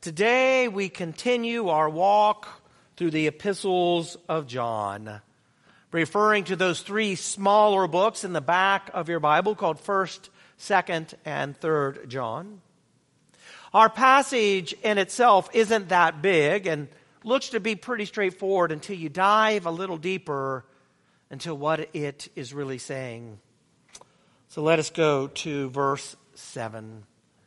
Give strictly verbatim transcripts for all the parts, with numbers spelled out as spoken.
Today we continue our walk through the epistles of John, referring to those three smaller books in the back of your Bible called First, Second, and Third John. Our passage in itself isn't that big and looks to be pretty straightforward until you dive a little deeper into what it is really saying. So let us go to verse seven.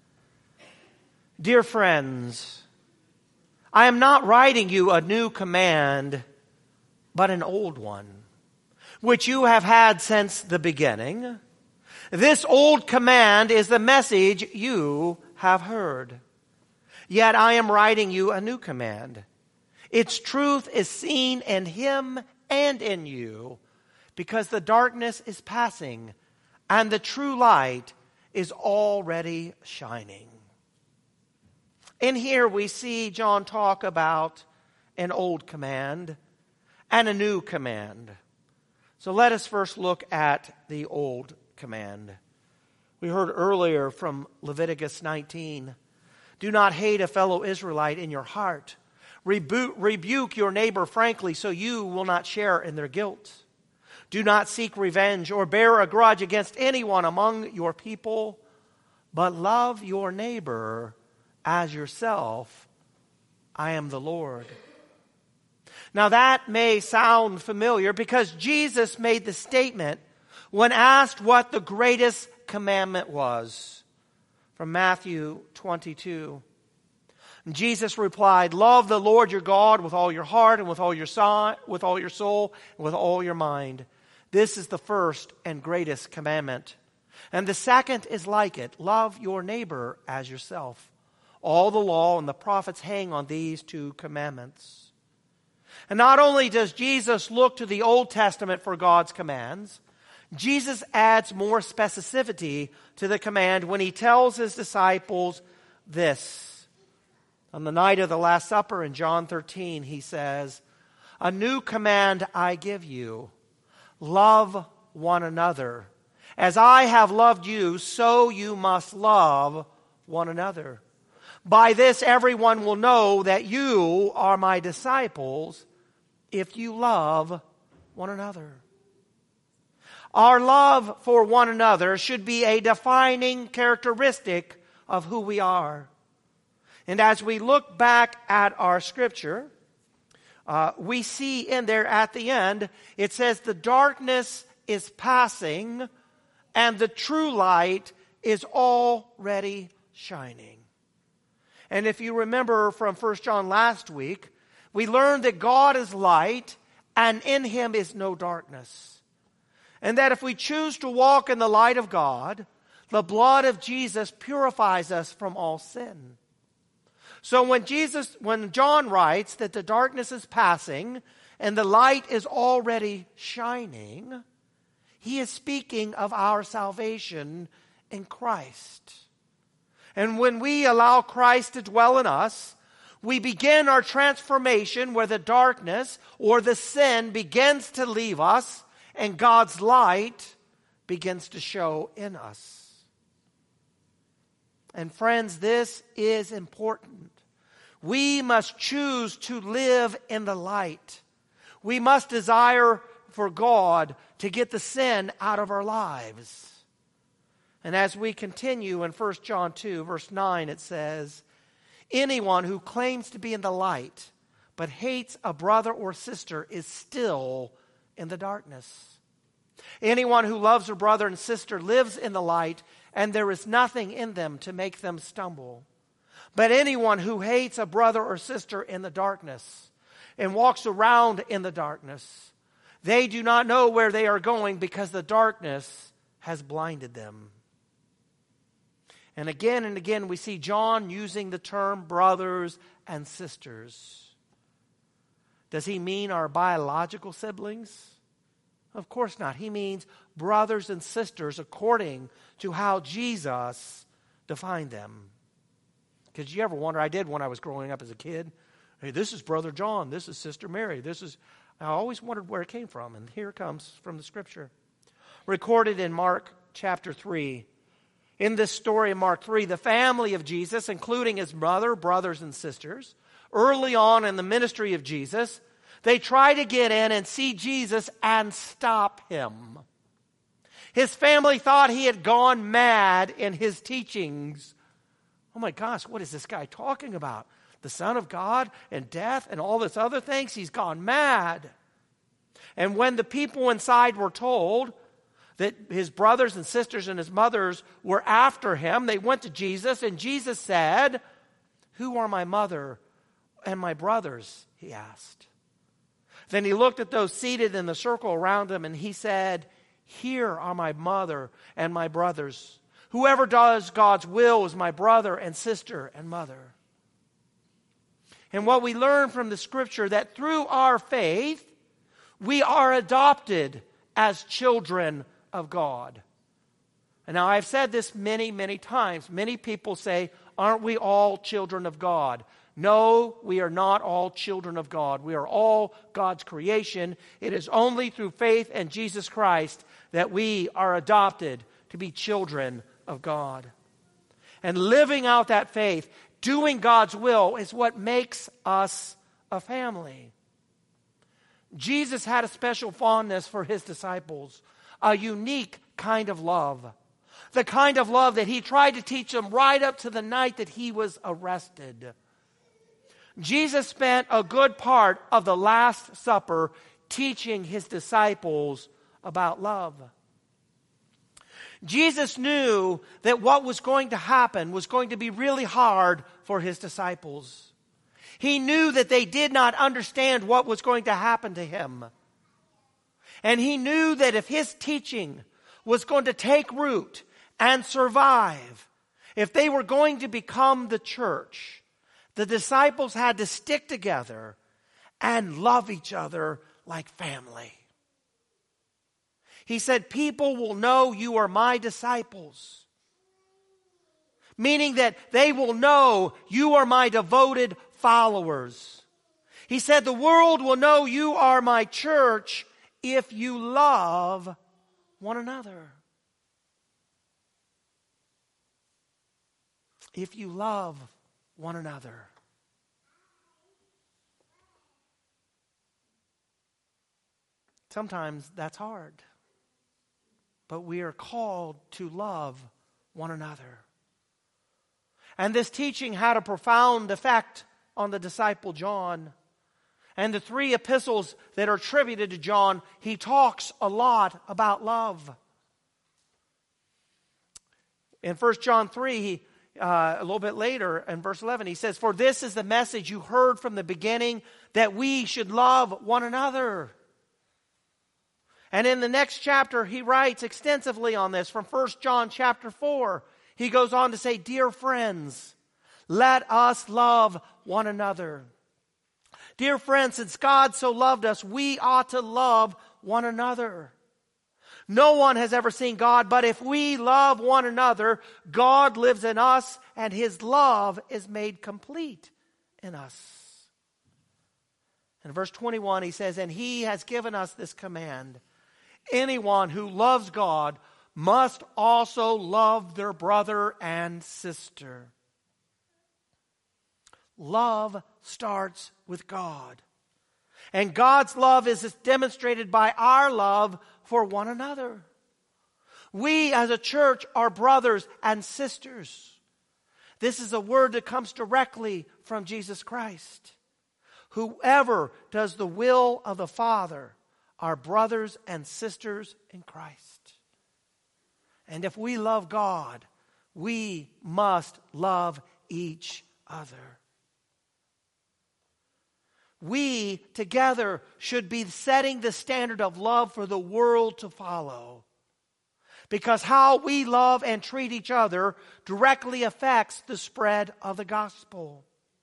Dear friends, I am not writing you a new command, but an old one, which you have had since the beginning. This old command is the message you have heard. Yet I am writing you a new command. Its truth is seen in him and in you, because the darkness is passing and the true light is already shining. In here we see John talk about an old command and a new command. So let us first look at the old command. We heard earlier from Leviticus nineteen, do not hate a fellow Israelite in your heart. Rebu- rebuke your neighbor frankly so you will not share in their guilt. Do not seek revenge or bear a grudge against anyone among your people, but love your neighbor as yourself. I am the Lord. Now that may sound familiar because Jesus made the statement when asked what the greatest commandment was. From Matthew twenty-two. Jesus replied, love the Lord your God with all your heart and with all your soul, with all your soul and with all your mind. This is the first and greatest commandment. And the second is like it, love your neighbor as yourself. All the law and the prophets hang on these two commandments. And not only does Jesus look to the Old Testament for God's commands, Jesus adds more specificity to the command when he tells his disciples this. On the night of the Last Supper in John thirteen, he says, a new command I give you, love one another. As I have loved you, so you must love one another. By this everyone will know that you are my disciples if you love one another. Our love for one another should be a defining characteristic of who we are. And as we look back at our scripture, uh, we see in there at the end, it says the darkness is passing and the true light is already shining. And if you remember from First John last week, we learned that God is light and in him is no darkness. And that if we choose to walk in the light of God, the blood of Jesus purifies us from all sin. So when Jesus, when John writes that the darkness is passing and the light is already shining, he is speaking of our salvation in Christ. And when we allow Christ to dwell in us, we begin our transformation where the darkness or the sin begins to leave us and God's light begins to show in us. And friends, this is important. We must choose to live in the light. We must desire for God to get the sin out of our lives. And as we continue in First John two, verse nine, it says, anyone who claims to be in the light but hates a brother or sister is still in the darkness. Anyone who loves a brother and sister lives in the light, and there is nothing in them to make them stumble. But anyone who hates a brother or sister in the darkness and walks around in the darkness, they do not know where they are going because the darkness has blinded them. And again and again we see John using the term brothers and sisters. Does he mean our biological siblings? Of course not. He means brothers and sisters according to how Jesus defined them. Because you ever wonder, I did when I was growing up as a kid, hey, this is Brother John, this is Sister Mary, this is, I always wondered where it came from, and here it comes from the Scripture. Recorded in Mark chapter three, In this story in Mark three, the family of Jesus, including his mother, brothers, and sisters, early on in the ministry of Jesus, they try to get in and see Jesus and stop him. His family thought he had gone mad in his teachings. Oh my gosh, what is this guy talking about? The Son of God and death and all this other things? He's gone mad. And when the people inside were told that his brothers and sisters and his mothers were after him, they went to Jesus, and Jesus said, "Who are my mother and my brothers?" he asked. Then he looked at those seated in the circle around him, and he said, "Here are my mother and my brothers. Whoever does God's will is my brother and sister and mother." And what we learn from the scripture, that through our faith, we are adopted as children of God. And now I've said this many, many times. Many people say, aren't we all children of God? No, we are not all children of God. We are all God's creation. It is only through faith in Jesus Christ that we are adopted to be children of God. And living out that faith, doing God's will, is what makes us a family. Jesus had a special fondness for his disciples, a unique kind of love. The kind of love that he tried to teach them right up to the night that he was arrested. Jesus spent a good part of the Last Supper teaching his disciples about love. Jesus knew that what was going to happen was going to be really hard for his disciples. He knew that they did not understand what was going to happen to him. And he knew that if his teaching was going to take root and survive, if they were going to become the church, the disciples had to stick together and love each other like family. He said, "People will know you are my disciples." Meaning that they will know you are my devoted followers. He said, "The world will know you are my church if you love one another." If you love one another. Sometimes that's hard. But we are called to love one another. And this teaching had a profound effect on the disciple John. And the three epistles that are attributed to John, he talks a lot about love. In First John three, he Uh, a little bit later in verse eleven, he says, "For this is the message you heard from the beginning, that we should love one another." And in the next chapter, he writes extensively on this from First John chapter four. He goes on to say, "Dear friends, let us love one another. Dear friends, since God so loved us, we ought to love one another. No one has ever seen God, but if we love one another, God lives in us, and his love is made complete in us." In verse twenty-one, he says, "And he has given us this command. Anyone who loves God must also love their brother and sister." Love starts with God. And God's love is demonstrated by our love for one another. We as a church are brothers and sisters. This is a word that comes directly from Jesus Christ. Whoever does the will of the Father are brothers and sisters in Christ. And if we love God, we must love each other. We together should be setting the standard of love for the world to follow. Because how we love and treat each other directly affects the spread of the gospel.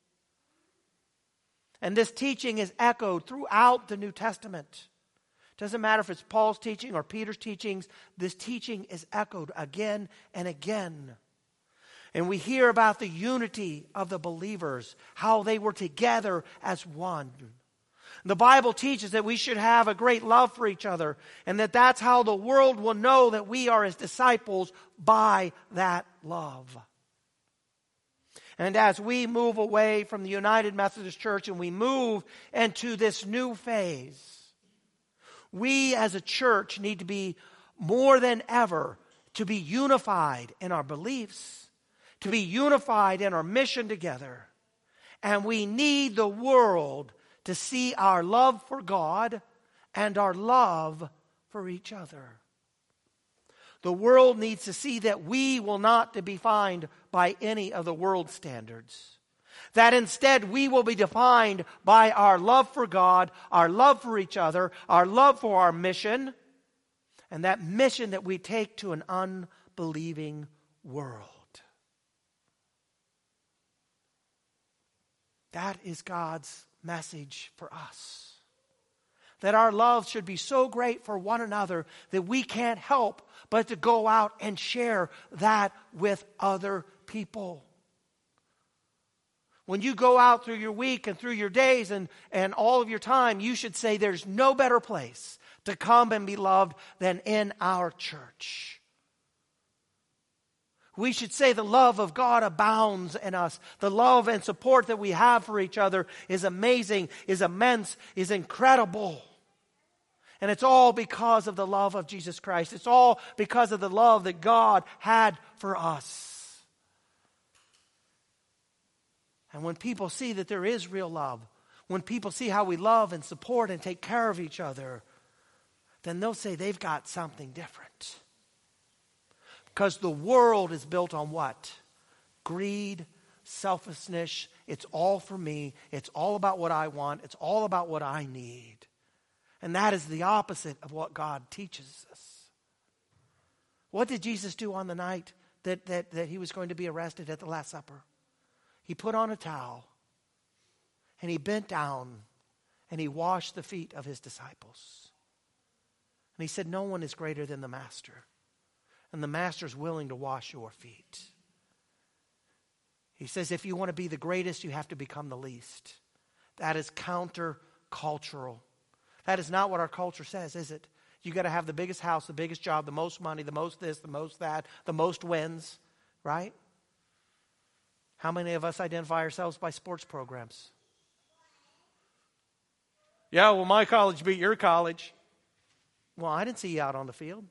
And this teaching is echoed throughout the New Testament. Doesn't matter if it's Paul's teaching or Peter's teachings, this teaching is echoed again and again. And we hear about the unity of the believers, how they were together as one. The Bible teaches that we should have a great love for each other, and that that's how the world will know that we are His disciples, by that love. And as we move away from the United Methodist Church and we move into this new phase, we as a church need to be more than ever to be unified in our beliefs, to be unified in our mission together. And we need the world to see our love for God and our love for each other. The world needs to see that we will not be defined by any of the world's standards. That instead we will be defined by our love for God, our love for each other, our love for our mission, and that mission that we take to an unbelieving world. That is God's message for us. That our love should be so great for one another that we can't help but to go out and share that with other people. When you go out through your week and through your days and, and all of your time, you should say there's no better place to come and be loved than in our church. We should say the love of God abounds in us. The love and support that we have for each other is amazing, is immense, is incredible. And it's all because of the love of Jesus Christ. It's all because of the love that God had for us. And when people see that there is real love, when people see how we love and support and take care of each other, then they'll say they've got something different. Because the world is built on what? Greed, selfishness. It's all for me. It's all about what I want. It's all about what I need. And that is the opposite of what God teaches us. What did Jesus do on the night that, that, that he was going to be arrested at the Last Supper? He put on a towel and he bent down and he washed the feet of his disciples. And he said, no one is greater than the master. And the master is willing to wash your feet. He says, if you want to be the greatest, you have to become the least. That is counter-cultural. That is not what our culture says, is it? You got to have the biggest house, the biggest job, the most money, the most this, the most that, the most wins, right? How many of us identify ourselves by sports programs? Yeah, well, my college beat your college. Well, I didn't see you out on the field.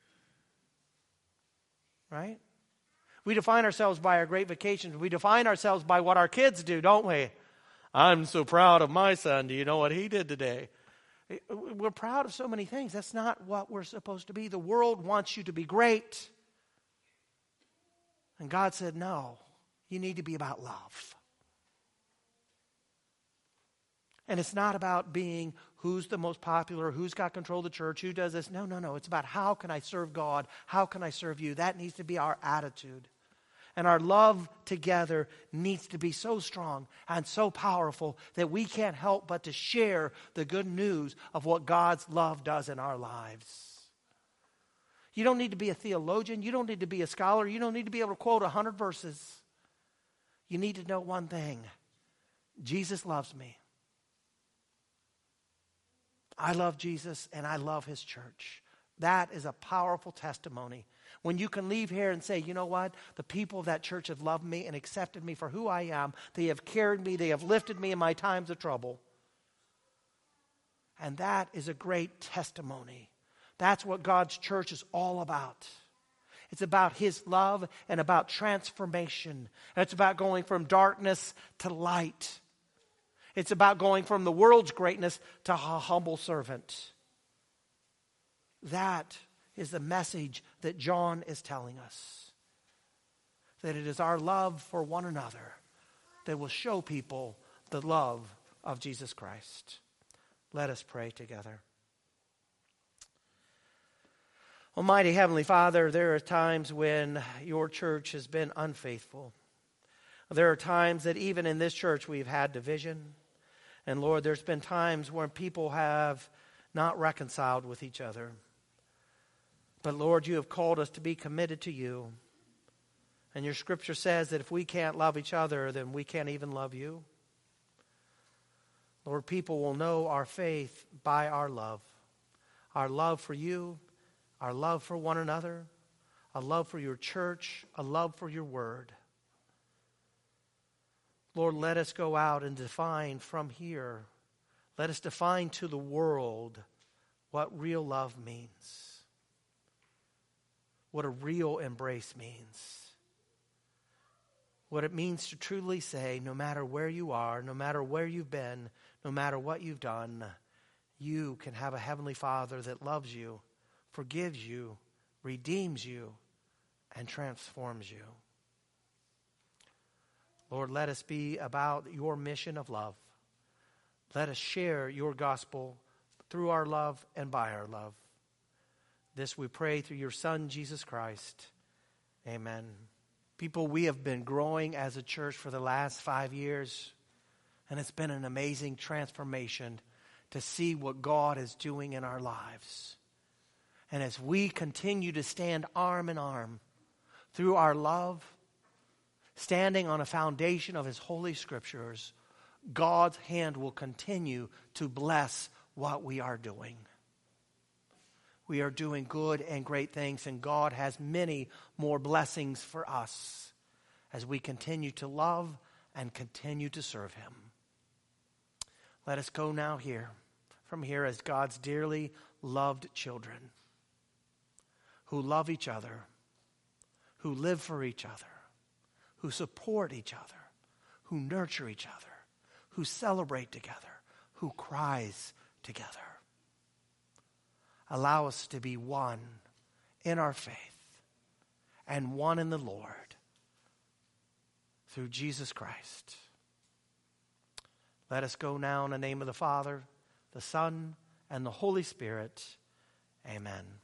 Right? We define ourselves by our great vacations. We define ourselves by what our kids do, don't we? I'm so proud of my son. Do you know what he did today? We're proud of so many things. That's not what we're supposed to be. The world wants you to be great. And God said, no, you need to be about love. And it's not about being who's the most popular, who's got control of the church, who does this. No, no, no. It's about how can I serve God? How can I serve you? That needs to be our attitude. And our love together needs to be so strong and so powerful that we can't help but to share the good news of what God's love does in our lives. You don't need to be a theologian. You don't need to be a scholar. You don't need to be able to quote a hundred verses. You need to know one thing. Jesus loves me. I love Jesus and I love his church. That is a powerful testimony. When you can leave here and say, you know what? The people of that church have loved me and accepted me for who I am. They have carried me. They have lifted me in my times of trouble. And that is a great testimony. That's what God's church is all about. It's about his love and about transformation. And it's about going from darkness to light. It's about going from the world's greatness to a humble servant. That is the message that John is telling us. That it is our love for one another that will show people the love of Jesus Christ. Let us pray together. Almighty Heavenly Father, there are times when your church has been unfaithful. There are times that even in this church we've had division. And Lord, there's been times when people have not reconciled with each other. But Lord, you have called us to be committed to you. And your scripture says that if we can't love each other, then we can't even love you. Lord, people will know our faith by our love. Our love for you, our love for one another, a love for your church, a love for your word. Lord, let us go out and define from here. Let us define to the world what real love means, what a real embrace means, what it means to truly say, no matter where you are, no matter where you've been, no matter what you've done, you can have a heavenly Father that loves you, forgives you, redeems you, and transforms you. Lord, let us be about your mission of love. Let us share your gospel through our love and by our love. This we pray through your Son, Jesus Christ. Amen. People, we have been growing as a church for the last five years, and it's been an amazing transformation to see what God is doing in our lives. And as we continue to stand arm in arm through our love, standing on a foundation of his holy scriptures, God's hand will continue to bless what we are doing. We are doing good and great things, and God has many more blessings for us as we continue to love and continue to serve him. Let us go now here, from here as God's dearly loved children who love each other, who live for each other, who support each other, who nurture each other, who celebrate together, who cries together. Allow us to be one in our faith and one in the Lord through Jesus Christ. Let us go now in the name of the Father, the Son, and the Holy Spirit. Amen.